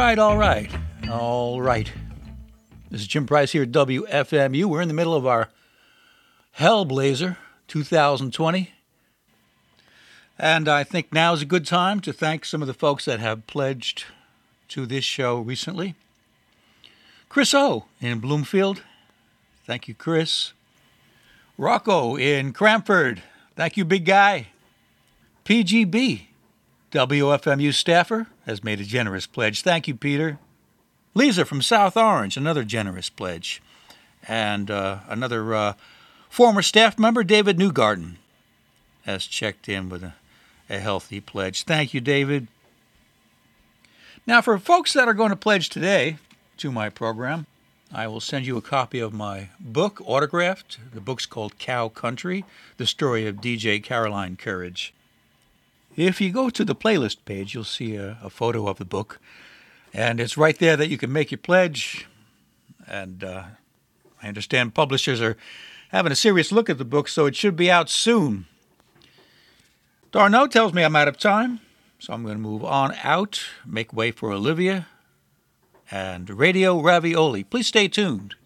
right, all right, all right. This is Jim Price here at WFMU. We're in the middle of our Hellblazer 2020. And I think now is a good time to thank some of the folks that have pledged to this show recently. Chris O. in Bloomfield. Thank you, Chris. Rocco in Cranford. Thank you, big guy. PGB, WFMU staffer, has made a generous pledge. Thank you, Peter. Lisa from South Orange, another generous pledge. And another former staff member, David Newgarden, has checked in with a healthy pledge. Thank you, David. Now, for folks that are going to pledge today to my program, I will send you a copy of my book, autographed. The book's called Cow Country, the story of DJ Caroline Courage. If you go to the playlist page, you'll see a photo of the book, and it's right there that you can make your pledge. And I understand publishers are having a serious look at the book, so it should be out soon. Darno tells me I'm out of time, so I'm going to move on out, make way for Olivia and Radio Ravioli. Please stay tuned.